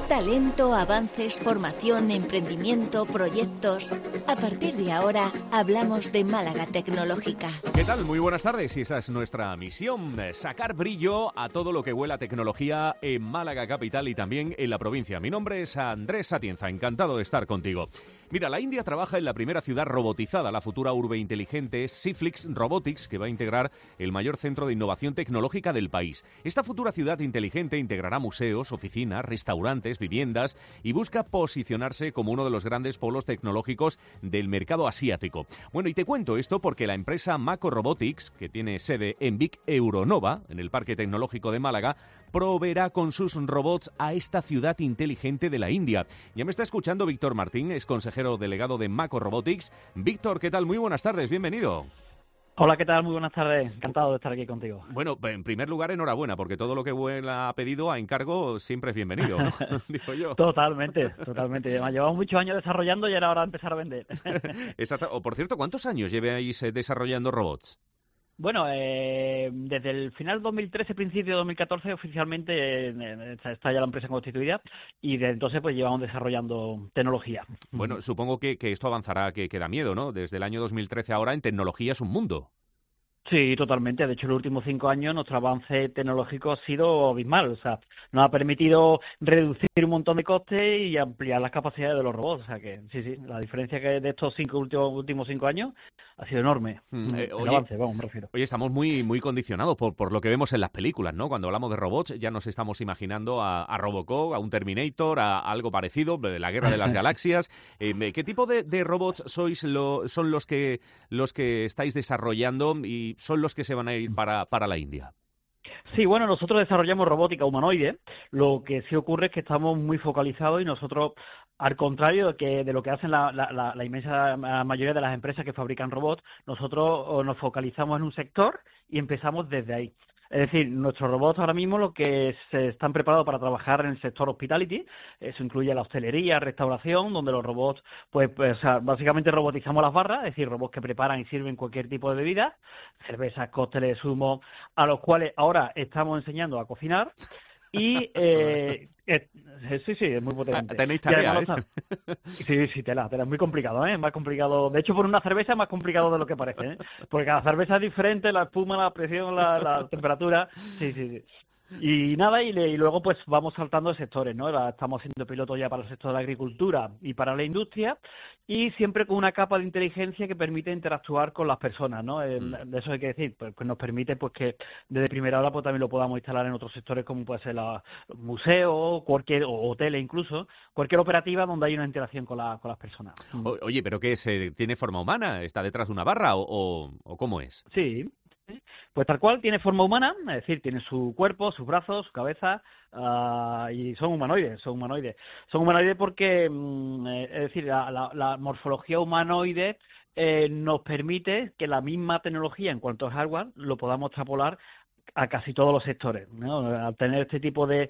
Talento, avances, formación, emprendimiento, proyectos. A partir de ahora hablamos de Málaga Tecnológica. ¿Qué tal? Muy buenas tardes y esa es nuestra misión, sacar brillo a todo lo que huela a tecnología en Málaga capital y también en la provincia. Mi nombre es Andrés Atienza, encantado de estar contigo. Mira, la India trabaja en la primera ciudad robotizada, la futura urbe inteligente Siflix Robotics, que va a integrar el mayor centro de innovación tecnológica del país. Esta futura ciudad inteligente integrará museos, oficinas, restaurantes, viviendas y busca posicionarse como uno de los grandes polos tecnológicos del mercado asiático. Bueno, y te cuento esto porque la empresa Mako Robotics, que tiene sede en Vic Euronova, en el Parque Tecnológico de Málaga, proveerá con sus robots a esta ciudad inteligente de la India. Ya me está escuchando Víctor Martín, es consejero delegado de Mako Robotics. Víctor, ¿qué tal? Muy buenas tardes, bienvenido. Hola, ¿qué tal? Muy buenas tardes. Encantado de estar aquí contigo. Bueno, en primer lugar, enhorabuena, porque todo lo que vuela a pedido, a encargo, siempre es bienvenido, ¿no? Digo yo. Totalmente. Además, llevamos muchos años desarrollando y era hora de empezar a vender. Exacto. O, por cierto, ¿cuántos años lleváis desarrollando robots? Bueno, desde el final 2013, principio de 2014, oficialmente está ya la empresa constituida y desde entonces pues llevamos desarrollando tecnología. Bueno, supongo que esto avanzará, que da miedo, ¿no? Desde el año 2013 ahora en tecnología es un mundo. Sí, totalmente. De hecho, en los últimos 5 años nuestro avance tecnológico ha sido abismal. O sea, nos ha permitido reducir un montón de costes y ampliar las capacidades de los robots. O sea que, sí, la diferencia que de estos últimos 5 años ha sido enorme. El avance, me refiero. Oye, estamos muy condicionados por lo que vemos en las películas, ¿no? Cuando hablamos de robots ya nos estamos imaginando a Robocop, a un Terminator, a algo parecido, la Guerra de las Galaxias. ¿Qué tipo de robots son los que estáis desarrollando y son los que se van a ir para la India? Sí, bueno, nosotros desarrollamos robótica humanoide. Lo que sí ocurre es que estamos muy focalizados y nosotros, al contrario de lo que hacen la inmensa mayoría de las empresas que fabrican robots, nosotros nos focalizamos en un sector y empezamos desde ahí. Es decir, nuestros robots ahora mismo lo que se están preparados para trabajar en el sector hospitality, eso incluye la hostelería, restauración, donde los robots, pues o sea, básicamente robotizamos las barras, es decir, robots que preparan y sirven cualquier tipo de bebida, cervezas, cócteles, zumos, a los cuales ahora estamos enseñando a cocinar. Y sí, es muy potente. Tenéis tareas, Sí, tela, es muy complicado, ¿eh? Más complicado. De hecho, por una cerveza es más complicado de lo que parece, ¿eh? Porque cada cerveza es diferente, la espuma, la presión, la temperatura. Sí. Y nada, y luego pues vamos saltando de sectores, ¿no? Estamos haciendo pilotos ya para el sector de la agricultura y para la industria, y siempre con una capa de inteligencia que permite interactuar con las personas, ¿no? De eso hay que decir, pues nos permite pues que desde primera hora pues también lo podamos instalar en otros sectores como puede ser los museos, o hoteles incluso, cualquier operativa donde hay una interacción con las personas. Oye, ¿pero qué es? ¿Tiene forma humana? ¿Está detrás de una barra o cómo es? Sí. Pues tal cual, tiene forma humana, es decir, tiene su cuerpo, sus brazos, su cabeza, y son humanoides. Son humanoides porque, es decir, la morfología humanoide nos permite que la misma tecnología en cuanto a hardware lo podamos extrapolar a casi todos los sectores, ¿no? Al tener este tipo de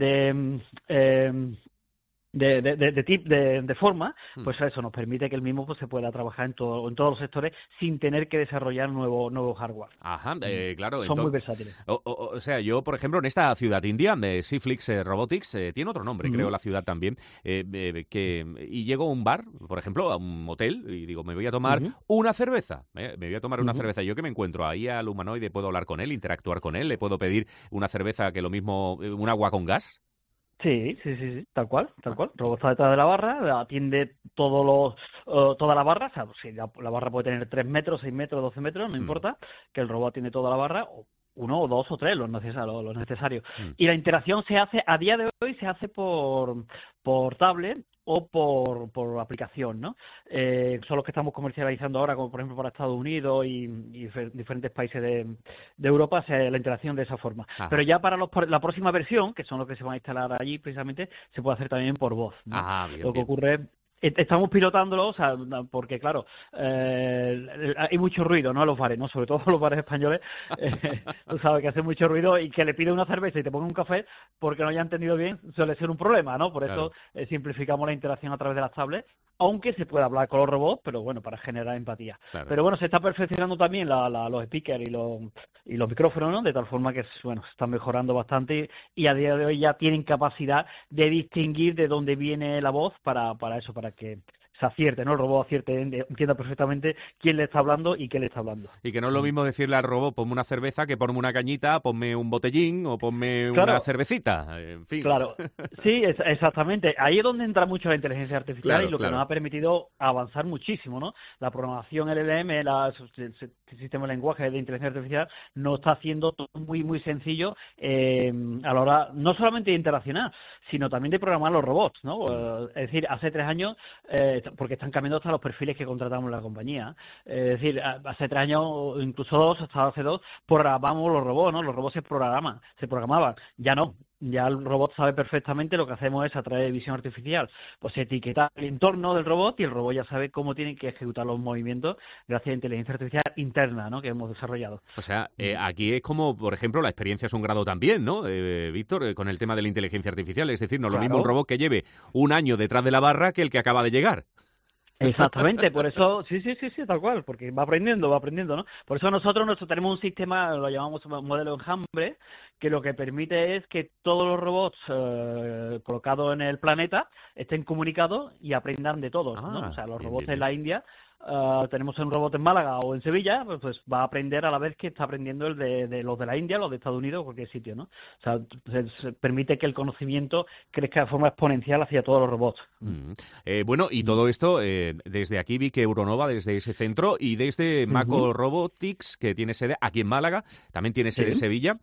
forma, pues eso nos permite que el mismo pues se pueda trabajar en todos los sectores sin tener que desarrollar nuevo hardware. Ajá, claro. Son muy versátiles. O sea, yo, por ejemplo, en esta ciudad india, Siflix Robotics, tiene otro nombre, creo, la ciudad también, y llego a un bar, por ejemplo, a un hotel, y digo, me voy a tomar una cerveza. Me voy a tomar una cerveza. ¿Yo qué me encuentro? Ahí al humanoide puedo hablar con él, interactuar con él, le puedo pedir una cerveza que lo mismo, un agua con gas. Sí, tal cual. El robot está detrás de la barra, atiende toda la barra, o sea, si la barra puede tener 3 metros, 6 metros, 12 metros, no importa, que el robot atiende toda la barra, uno o dos o tres, los necesarios. Y la interacción a día de hoy se hace por tablet o por aplicación, ¿no? Son los que estamos comercializando ahora, como por ejemplo para Estados Unidos y diferentes países de Europa, la interacción de esa forma. Ajá. Pero ya para la próxima versión, que son los que se van a instalar allí precisamente, se puede hacer también por voz, ¿no? Bien, lo que ocurre Estamos pilotándolo, o sea, porque claro, hay mucho ruido, ¿no? En los bares, ¿no? Sobre todo en los bares españoles, tú sabes que hace mucho ruido y que le pide una cerveza y te ponga un café porque no haya entendido bien suele ser un problema, ¿no? Por eso simplificamos la interacción a través de las tablets, aunque se puede hablar con los robots, pero bueno, para generar empatía. Claro. Pero bueno, se está perfeccionando también los speakers y los micrófonos, ¿no? De tal forma que, bueno, se están mejorando bastante y a día de hoy ya tienen capacidad de distinguir de dónde viene la voz para eso, para que se acierte, ¿no? El robot acierte, entienda perfectamente quién le está hablando y qué le está hablando. Y que no es lo mismo decirle al robot, ponme una cerveza, que ponme una cañita, ponme un botellín o ponme una cervecita, en fin. Claro, sí, exactamente. Ahí es donde entra mucho la inteligencia artificial y lo que nos ha permitido avanzar muchísimo, ¿no? La programación LLM, el sistema de lenguaje de inteligencia artificial, nos está haciendo todo muy, muy sencillo a la hora, no solamente de interaccionar, sino también de programar los robots, ¿no? Es decir, hace 3 años, porque están cambiando hasta los perfiles que contratamos en la compañía. Es decir, hace 3 años, incluso 2, hasta hace 2, programamos los robots, ¿no? Los robots se programaban. Ya no. Ya el robot sabe perfectamente, lo que hacemos es a través de visión artificial, pues etiquetar el entorno del robot y el robot ya sabe cómo tiene que ejecutar los movimientos gracias a inteligencia artificial interna, ¿no? Que hemos desarrollado. O sea, aquí es como, por ejemplo, la experiencia es un grado también, ¿no, Víctor? Con el tema de la inteligencia artificial, es decir, no es lo mismo un robot que lleve un año detrás de la barra que el que acaba de llegar. Exactamente, por eso, sí, tal cual, porque va aprendiendo, ¿no? Por eso nosotros tenemos un sistema, lo llamamos modelo enjambre, que lo que permite es que todos los robots colocados en el planeta estén comunicados y aprendan de todos, ¿no? O sea, los robots en la India, tenemos un robot en Málaga o en Sevilla, pues va a aprender a la vez que está aprendiendo el de los de la India, los de Estados Unidos o cualquier sitio, ¿no? O sea, se permite que el conocimiento crezca de forma exponencial hacia todos los robots. Bueno, y todo esto, desde aquí vi que Euronova, desde ese centro, y desde Mako Robotics, que tiene sede aquí en Málaga, también tiene sede en Sevilla,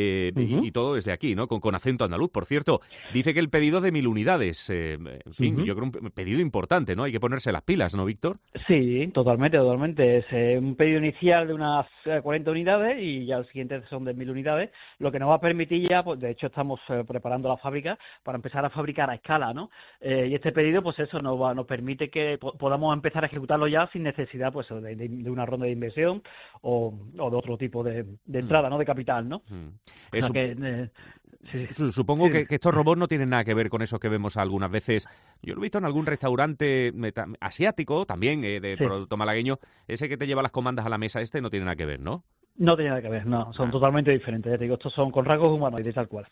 y todo desde aquí, ¿no? Con acento andaluz, por cierto. Dice que el pedido de 1000 unidades, en fin, yo creo un pedido importante, ¿no? Hay que ponerse las pilas, ¿no, Víctor? Sí, totalmente. Es un pedido inicial de unas 40 unidades y ya el siguiente son de 1000 unidades, lo que nos va a permitir ya, pues de hecho estamos preparando la fábrica para empezar a fabricar a escala, ¿no? Y este pedido, pues eso nos permite que podamos empezar a ejecutarlo ya sin necesidad, pues, de una ronda de inversión o de otro tipo de entrada, ¿no? De capital, ¿no? O sea que, supongo que estos robots no tienen nada que ver con eso que vemos algunas veces. Yo lo he visto en algún restaurante asiático, también de producto malagueño. Ese que te lleva las comandas a la mesa, no tiene nada que ver, ¿no? No tiene nada que ver, no, son totalmente diferentes. Ya te digo, estos son con rasgos humanoides, tal cual.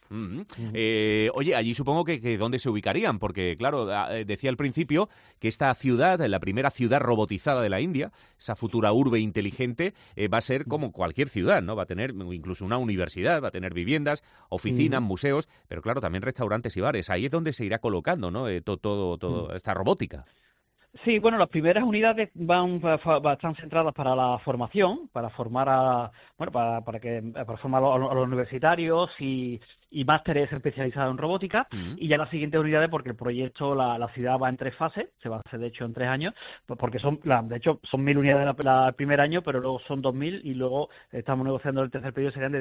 Oye, allí supongo que ¿dónde se ubicarían? Porque, claro, decía al principio que esta ciudad, la primera ciudad robotizada de la India, esa futura urbe inteligente, va a ser como cualquier ciudad, ¿no? Va a tener incluso una universidad, va a tener viviendas, oficinas, museos, pero claro, también restaurantes y bares. Ahí es donde se irá colocando, ¿no? Todo esta robótica. Sí, bueno, las primeras unidades están centradas para la formación, para formar para formar a los universitarios y másteres especializados en robótica, y ya las siguientes unidades, porque el proyecto, la ciudad va en 3 fases, se va a hacer de hecho en 3 años, porque son 1000 unidades el primer año, pero luego son 2000 y luego estamos negociando el tercer periodo, serían de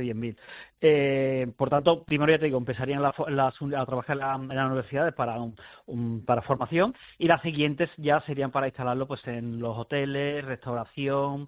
10.000. Por tanto, primero ya te digo, empezarían a trabajar en las universidades para formación, y las siguientes ya serían para instalarlo pues en los hoteles, restauración,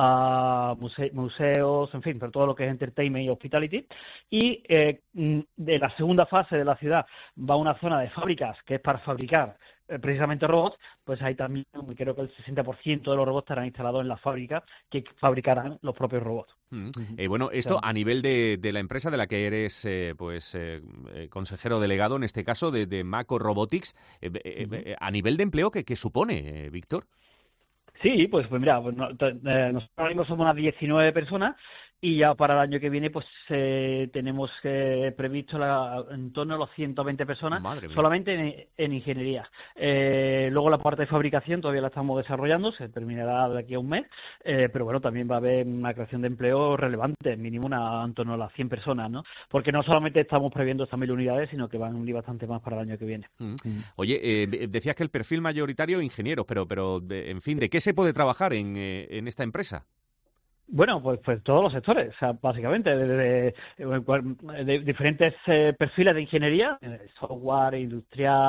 museos, en fin, pero todo lo que es entertainment y hospitality. Y de la segunda fase de la ciudad va a una zona de fábricas que es para fabricar precisamente robots, pues ahí también creo que el 60% de los robots estarán instalados en las fábricas que fabricarán los propios robots. Bueno, esto a nivel de la empresa de la que eres consejero delegado, en este caso, de Mako Robotics, a nivel de empleo, ¿qué supone, Víctor? Sí, pues mira, nosotros ahora mismo somos unas 19 personas y ya para el año que viene pues tenemos previsto en torno a los 120 personas solamente en ingeniería. Luego la parte de fabricación todavía la estamos desarrollando, se terminará de aquí a un mes, pero bueno, también va a haber una creación de empleo relevante, mínimo en torno a las 100 personas, ¿no? Porque no solamente estamos previendo estas 1000 unidades, sino que van a ir bastante más para el año que viene. Oye, decías que el perfil mayoritario ingenieros, pero en fin, ¿de qué se puede trabajar en esta empresa? Bueno, pues todos los sectores, o sea, básicamente, de diferentes perfiles de ingeniería, software, industrial,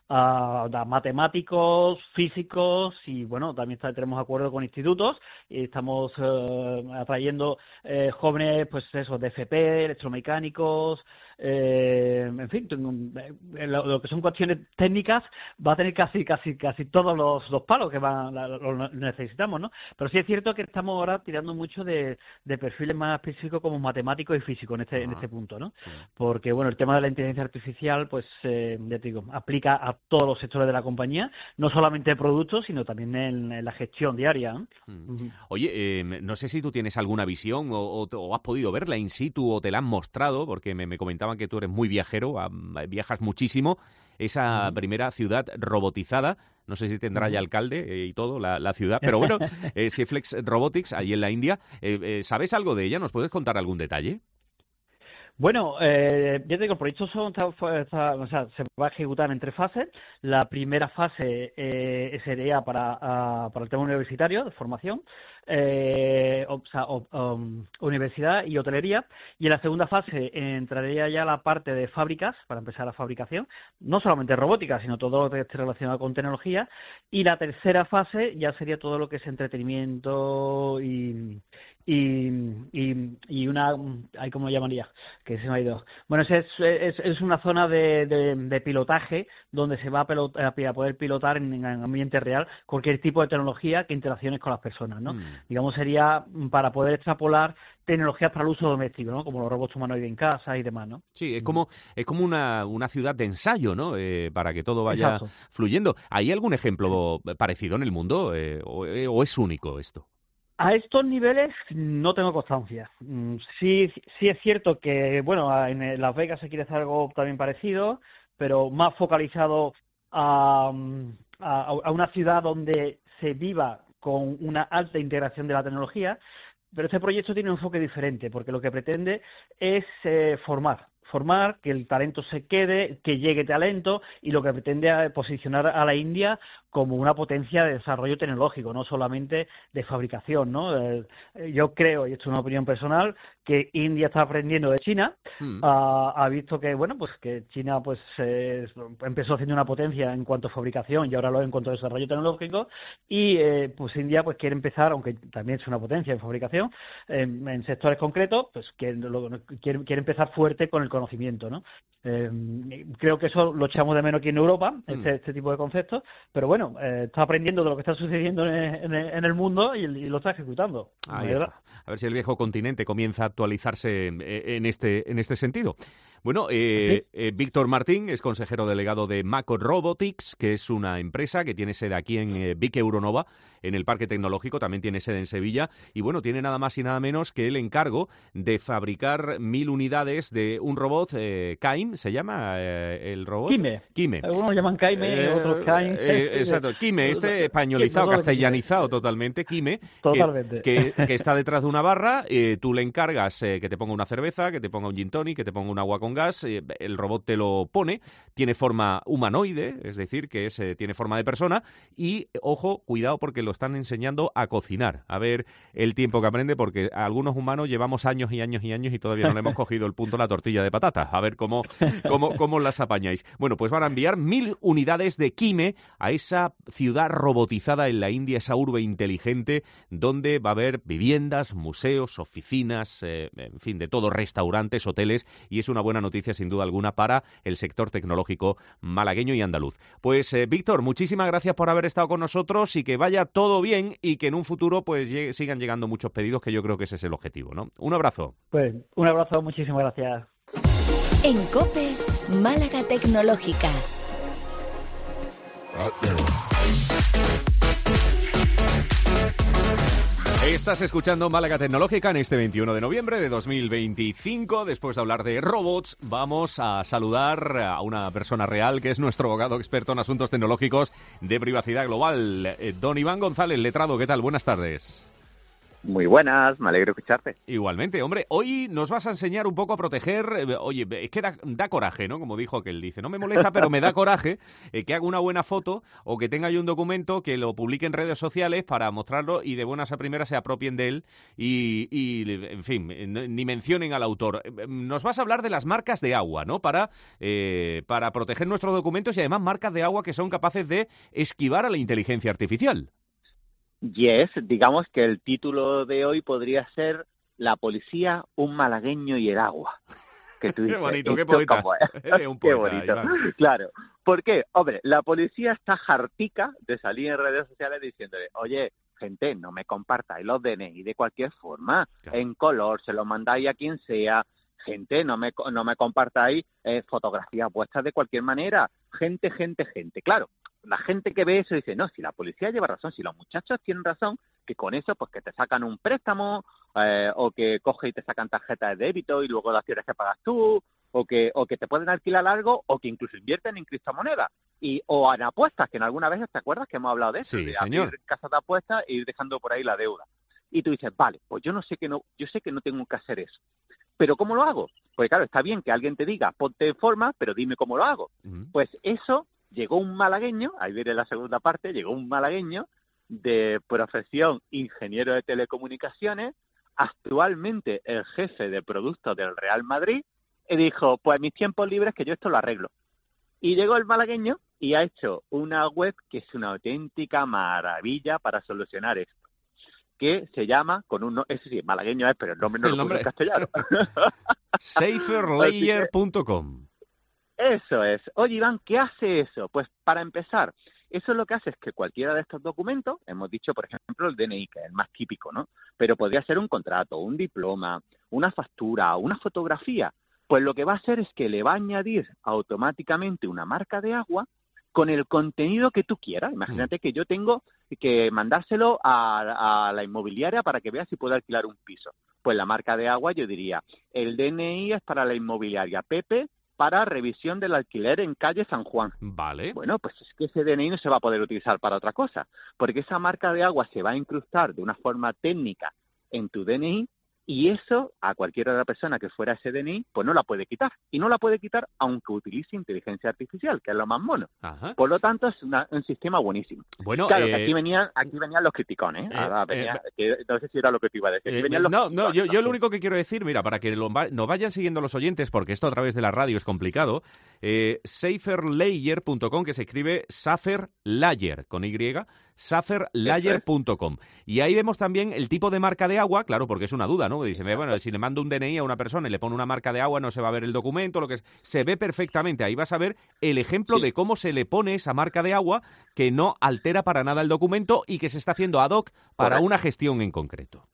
matemáticos, físicos y, bueno, también tenemos acuerdo con institutos y estamos atrayendo jóvenes, pues eso, de FP, electromecánicos, en fin, lo que son cuestiones técnicas va a tener casi todos los palos que los necesitamos, ¿no? Pero sí es cierto que estamos ahora tirando mucho de perfiles más específicos como matemáticos y físicos en este punto, ¿no? Porque, bueno, el tema de la inteligencia artificial, pues, ya te digo, aplica a todos los sectores de la compañía, no solamente de productos, sino también en la gestión diaria, ¿no? Oye, no sé si tú tienes alguna visión o has podido verla in situ o te la han mostrado, porque me comentaban que tú eres muy viajero, viajas muchísimo, esa primera ciudad robotizada. No sé si tendrá ya alcalde y todo, la ciudad, pero bueno, Saflex Robotics, ahí en la India. ¿Sabes algo de ella? ¿Nos puedes contar algún detalle? Bueno, ya te digo, el proyecto se va a ejecutar en 3 fases. La primera fase sería para el tema universitario, de formación, universidad y hotelería. Y en la segunda fase entraría ya la parte de fábricas, para empezar la fabricación, no solamente robótica, sino todo lo que esté relacionado con tecnología. Y la tercera fase ya sería todo lo que es entretenimiento y una, ¿cómo lo llamaría? Que se me ha ido. Bueno, es una zona de pilotaje donde se va a poder pilotar en ambiente real cualquier tipo de tecnología que interacciones con las personas, ¿no? Digamos, sería para poder extrapolar tecnologías para el uso doméstico, ¿no? Como los robots humanoides en casa y demás, ¿no? Sí, es como una ciudad de ensayo, ¿no? Para que todo vaya fluyendo. ¿Hay algún ejemplo parecido en el mundo o es único esto? A estos niveles no tengo constancia. Sí es cierto que, bueno, en Las Vegas se quiere hacer algo también parecido, pero más focalizado a una ciudad donde se viva con una alta integración de la tecnología, pero este proyecto tiene un enfoque diferente, porque lo que pretende es formar, que el talento se quede, que llegue talento, y lo que pretende es posicionar a la India como una potencia de desarrollo tecnológico, no solamente de fabricación, ¿no? Yo creo, y esto es una opinión personal, que India está aprendiendo de China, ha visto que, bueno, pues que China pues empezó siendo una potencia en cuanto a fabricación y ahora lo es en cuanto a desarrollo tecnológico, y pues India pues quiere empezar, aunque también es una potencia en fabricación, en sectores concretos, pues quiere empezar fuerte con el conocimiento, ¿no? Creo que eso lo echamos de menos aquí en Europa, este tipo de conceptos, pero bueno, está aprendiendo de lo que está sucediendo en el mundo y lo está ejecutando. A ver si el viejo continente comienza a actualizarse en este sentido. Bueno, Víctor Martín es consejero delegado de Mako Robotics, que es una empresa que tiene sede aquí en Vic Euronova, en el Parque Tecnológico, también tiene sede en Sevilla, y bueno, tiene nada más y nada menos que el encargo de fabricar 1000 unidades de un robot, Kaim, ¿se llama el robot? Kime. Algunos llaman Kaime, otros Kaim. Exacto, Kime, españolizado, castellanizado totalmente, Kime, totalmente. Que está detrás de una barra, tú le encargas que te ponga una cerveza, que te ponga un gin tonic, que te ponga un agua con gas, el robot te lo pone, tiene forma humanoide, es decir, que tiene forma de persona, y, ojo, cuidado porque lo están enseñando a cocinar, a ver el tiempo que aprende, porque a algunos humanos llevamos años y años y años y todavía no le hemos cogido el punto a la tortilla de patatas, a ver cómo las apañáis. Bueno, pues van a enviar 1000 unidades de Kime a esa ciudad robotizada en la India, esa urbe inteligente, donde va a haber viviendas, museos, oficinas, en fin, de todo, restaurantes, hoteles, y es una buena noticia sin duda alguna para el sector tecnológico malagueño y andaluz. Pues Víctor, muchísimas gracias por haber estado con nosotros y que vaya todo bien y que en un futuro pues sigan llegando muchos pedidos, que yo creo que ese es el objetivo, ¿no? Un abrazo. Pues un abrazo, muchísimas gracias. En COPE, Málaga Tecnológica. Estás escuchando Málaga Tecnológica en este 21 de noviembre de 2025. Después de hablar de robots, vamos a saludar a una persona real que es nuestro abogado experto en asuntos tecnológicos de privacidad global, don Iván González, letrado. ¿Qué tal? Buenas tardes. Muy buenas, me alegro escucharte. Igualmente, hombre, hoy nos vas a enseñar un poco a proteger, oye, es que da coraje, ¿no? Como dijo aquel, dice, no me molesta, pero me da coraje que haga una buena foto o que tenga yo un documento que lo publique en redes sociales para mostrarlo y de buenas a primeras se apropien de él y en fin, ni mencionen al autor. Nos vas a hablar de las marcas de agua, ¿no? Para proteger nuestros documentos y además marcas de agua que son capaces de esquivar a la inteligencia artificial. Yes, digamos que el título de hoy podría ser La policía, un malagueño y el agua. Que tú dices, qué bonito, qué poeta. Un poeta. Qué bonito, claro. ¿Por qué? Hombre, la policía está hartica de salir en redes sociales diciéndole, oye, gente, no me compartáis los DNI de cualquier forma, claro, en color, se lo mandáis a quien sea. Gente, no me compartáis fotografías vuestras de cualquier manera. Gente. Claro, la gente que ve eso dice, no, si la policía lleva razón, si los muchachos tienen razón, que con eso pues que te sacan un préstamo o que coge y te sacan tarjeta de débito y luego las tienes que pagar tú, o que te pueden alquilar algo o que incluso invierten en criptomonedas o en apuestas, que en alguna vez te acuerdas que hemos hablado de eso, sí, de señor, abrir casas de apuestas e ir dejando por ahí la deuda. Y tú dices, vale, pues yo sé que no tengo que hacer eso. ¿Pero cómo lo hago? Pues claro, está bien que alguien te diga, ponte en forma, pero dime cómo lo hago. Pues eso, llegó un malagueño, ahí viene la segunda parte, llegó un malagueño de profesión ingeniero de telecomunicaciones, actualmente el jefe de productos del Real Madrid, y dijo, pues mis tiempos libres que yo esto lo arreglo. Y llegó el malagueño y ha hecho una web que es una auténtica maravilla para solucionar esto, que se llama, ese sí, malagueño es, pero el nombre no lo puse en castellano. Saferlayer.com. Eso es. Oye, Iván, ¿qué hace eso? Pues para empezar, eso lo que hace es que cualquiera de estos documentos, hemos dicho, por ejemplo, el DNI, que es el más típico, ¿no? Pero podría ser un contrato, un diploma, una factura, una fotografía. Pues lo que va a hacer es que le va a añadir automáticamente una marca de agua con el contenido que tú quieras. Imagínate que yo tengo que mandárselo a la inmobiliaria para que vea si puedo alquilar un piso. Pues la marca de agua yo diría, el DNI es para la inmobiliaria Pepe para revisión del alquiler en calle San Juan. Vale. Bueno, pues es que ese DNI no se va a poder utilizar para otra cosa, porque esa marca de agua se va a incrustar de una forma técnica en tu DNI y eso a cualquier otra persona que fuera ese DNI, pues no la puede quitar. Y no la puede quitar aunque utilice inteligencia artificial, que es lo más mono. Ajá. Por lo tanto, es un sistema buenísimo. Bueno, claro, que aquí venían los criticones. Que no sé si era lo que te iba a decir. Yo lo único que quiero decir, mira, para que nos vayan siguiendo los oyentes, porque esto a través de la radio es complicado, saferlayer.com, que se escribe Saferlayer, con Y, saferlayer.com. Y ahí vemos también el tipo de marca de agua, claro, porque es una duda, ¿no? Dice, bueno, si le mando un DNI a una persona y le pone una marca de agua, no se va a ver el documento, lo que es. Se ve perfectamente. Ahí vas a ver el ejemplo de cómo se le pone esa marca de agua que no altera para nada el documento y que se está haciendo ad hoc para una gestión en concreto.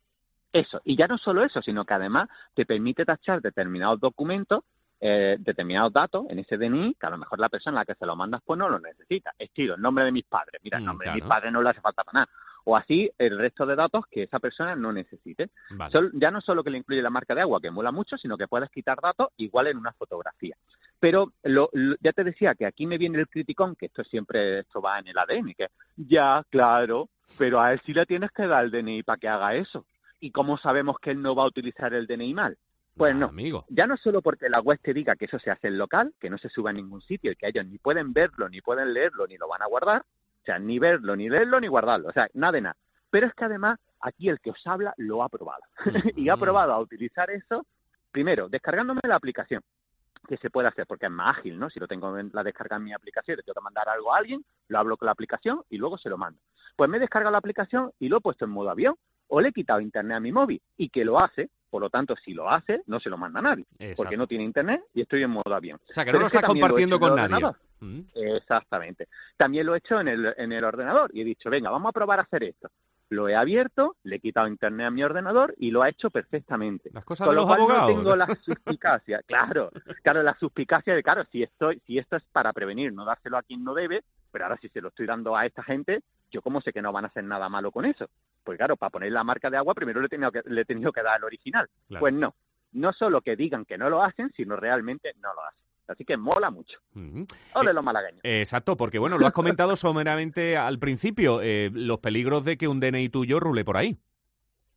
Eso, y ya no solo eso, sino que además te permite tachar determinados documentos, determinados datos en ese DNI, que a lo mejor la persona a la que se lo mandas pues no lo necesita. Estilo, el nombre de mis padres. Mira, el nombre de mis padres no le hace falta para nada. O así el resto de datos que esa persona no necesite. Vale. Ya no solo que le incluye la marca de agua, que mola mucho, sino que puedes quitar datos igual en una fotografía. Pero ya te decía que aquí me viene el criticón, que esto va en el ADN, que ya, claro, pero a él sí le tienes que dar el DNI para que haga eso. ¿Y cómo sabemos que él no va a utilizar el DNI mal? Pues no, amigo. Ya no solo porque la web te diga que eso se hace en local, que no se suba a ningún sitio y que ellos ni pueden verlo, ni pueden leerlo, ni lo van a guardar, o sea, ni verlo, ni leerlo, ni guardarlo, o sea, nada de nada. Pero es que además aquí el que os habla lo ha probado y ha probado a utilizar eso, primero, descargándome la aplicación, que se puede hacer porque es más ágil, ¿no? Si lo tengo la descarga en mi aplicación, le tengo que mandar algo a alguien, lo hablo con la aplicación y luego se lo mando. Pues me he descargado la aplicación y lo he puesto en modo avión o le he quitado internet a mi móvil y que lo hace. Por lo tanto, si lo hace, no se lo manda a nadie. Exacto. Porque no tiene internet y estoy en modo avión. O sea, que no lo estás compartiendo con nadie. Exactamente. También lo he hecho en el ordenador y he dicho, venga, vamos a probar a hacer esto. Lo he abierto, le he quitado internet a mi ordenador y lo ha hecho perfectamente. Las cosas con de lo los cual abogados. No tengo la suspicacia. Claro, la suspicacia de, si esto es para prevenir, no dárselo a quien no debe, pero ahora si se lo estoy dando a esta gente, yo cómo sé que no van a hacer nada malo con eso. Pues claro, para poner la marca de agua primero le he tenido que dar el original. Claro. Pues no solo que digan que no lo hacen, sino realmente no lo hacen. Así que mola mucho. Ole los malagueños. Exacto, porque bueno, lo has comentado someramente al principio, los peligros de que un DNI tuyo rule por ahí.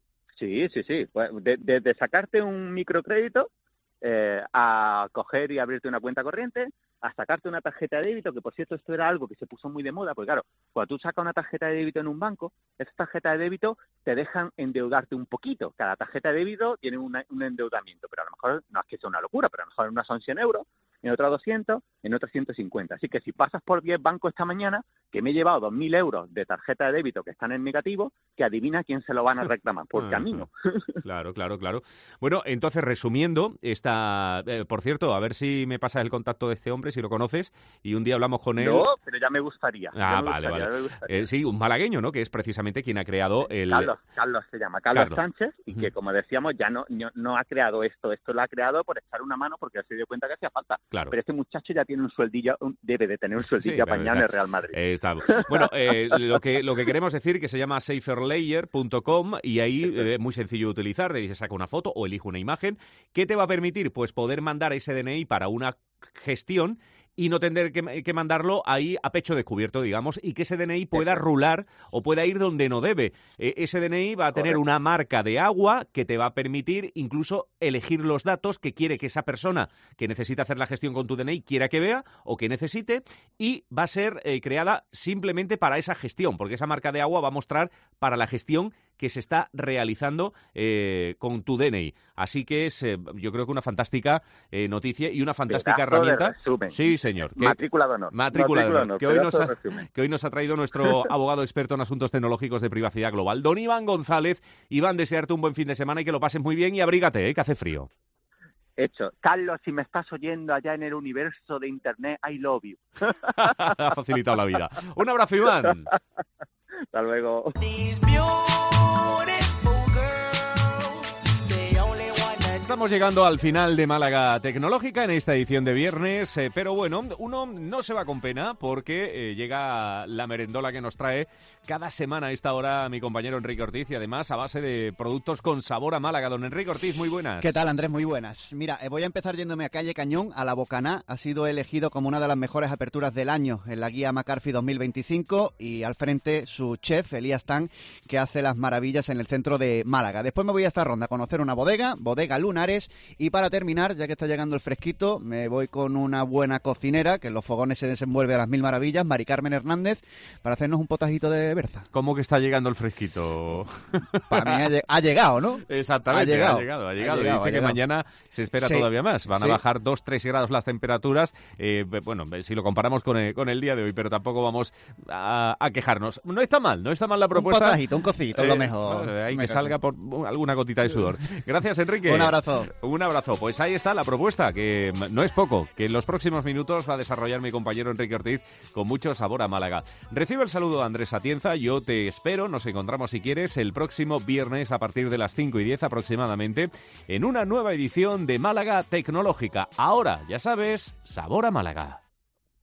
Sí. Pues de sacarte un microcrédito a coger y abrirte una cuenta corriente, a sacarte una tarjeta de débito, que por cierto esto era algo que se puso muy de moda, porque claro, cuando tú sacas una tarjeta de débito en un banco, esas tarjetas de débito te dejan endeudarte un poquito. Cada tarjeta de débito tiene un endeudamiento, pero a lo mejor no es que sea una locura, pero a lo mejor en una son 100 euros, en otra 200, en otra 150. Así que si pasas por 10 bancos esta mañana, que me he llevado 2.000 euros de tarjeta de débito que están en negativo, que adivina quién se lo van a reclamar, porque a mí no. Claro. Bueno, entonces resumiendo, por cierto, a ver si me pasas el contacto de este hombre, si lo conoces, y un día hablamos con él. No, pero ya me gustaría. Vale. Sí, un malagueño, ¿no? Que es precisamente quien ha creado el... Carlos se llama, Carlos Sánchez, y que como decíamos, ya no ha creado esto lo ha creado por echar una mano porque se dio cuenta que hacía falta. Claro. Pero este muchacho ya tiene un sueldillo, debe de tener un sueldillo apañado en el Real Madrid. Está. Bueno, lo que queremos decir que se llama saferlayer.com y ahí es muy sencillo de utilizar. Te dice, saca una foto o elige una imagen. ¿Qué te va a permitir? Pues poder mandar ese DNI para una gestión y no tener que mandarlo ahí a pecho descubierto, digamos, y que ese DNI pueda rular o pueda ir donde no debe. Ese DNI va a tener una marca de agua que te va a permitir incluso elegir los datos que quiere que esa persona que necesita hacer la gestión con tu DNI quiera que vea o que necesite, y va a ser creada simplemente para esa gestión, porque esa marca de agua va a mostrar para la gestión que se está realizando con tu DNI. Así que es, yo creo que una fantástica noticia y una fantástica herramienta. Sí, señor. Matrícula de honor. Matrícula de honor. Que hoy nos ha traído nuestro abogado experto en asuntos tecnológicos de privacidad global, don Iván González. Iván, desearte un buen fin de semana y que lo pases muy bien y abrígate, que hace frío. Hecho. Carlos, si me estás oyendo allá en el universo de Internet, I love you. Ha facilitado la vida. Un abrazo, Iván. Hasta luego. Estamos llegando al final de Málaga Tecnológica en esta edición de viernes, pero bueno, uno no se va con pena porque llega la merendola que nos trae cada semana a esta hora mi compañero Enrique Ortiz, y además a base de productos con sabor a Málaga. Don Enrique Ortiz, muy buenas. ¿Qué tal, Andrés? Muy buenas. Mira, voy a empezar yéndome a Calle Cañón, a la Bocaná. Ha sido elegido como una de las mejores aperturas del año en la guía McCarthy 2025, y al frente su chef, Elías Tan, que hace las maravillas en el centro de Málaga. Después me voy a esta ronda a conocer una bodega Lunares, y para terminar, ya que está llegando el fresquito, me voy con una buena cocinera, que en los fogones se desenvuelve a las mil maravillas, Mari Carmen Hernández, para hacernos un potajito de berza. ¿Cómo que está llegando el fresquito? Para mí ha llegado, ¿no? Exactamente, ha llegado. Dice que mañana se espera todavía más. Van a bajar 2-3 grados las temperaturas. Bueno, si lo comparamos con el día de hoy, pero tampoco vamos a quejarnos. No está mal la propuesta. Un cocito, lo mejor. Hay que salga por alguna gotita de sudor. Gracias, Enrique. Un abrazo. Un abrazo. Pues ahí está la propuesta, que no es poco, que en los próximos minutos va a desarrollar mi compañero Enrique Ortiz con mucho sabor a Málaga. Recibe el saludo de Andrés Atienza. Yo te espero. Nos encontramos, si quieres, el próximo viernes a partir de las 5:10 aproximadamente en una nueva edición de Málaga Tecnológica. Ahora, ya sabes, sabor a Málaga.